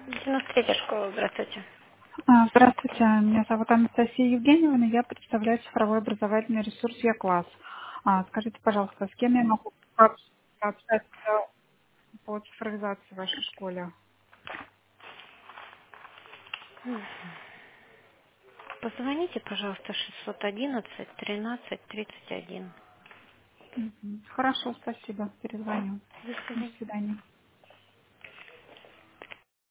93-я школа, здравствуйте. Здравствуйте, меня зовут Анастасия Евгеньевна, я представляю цифровой образовательный ресурс «Я-класс». Скажите, пожалуйста, с кем я могу пообщаться по цифровизации в вашей школе? Позвоните, пожалуйста, 611-13-31. Хорошо, спасибо, перезвоню. До До свидания. свидания.